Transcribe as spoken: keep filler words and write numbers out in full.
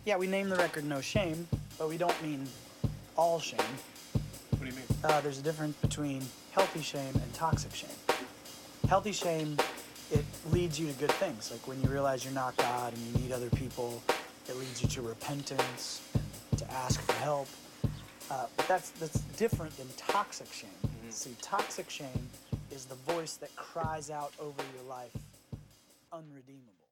Yeah, we name the record No Shame, but we don't mean all shame. What do you mean? Uh, there's a difference between healthy shame and toxic shame. Healthy shame, it leads you to good things. Like when you realize you're not God and you need other people, it leads you to repentance and to ask for help. Uh, but that's that's different than toxic shame. Mm-hmm. See, toxic shame is the voice that cries out over your life, unredeemable.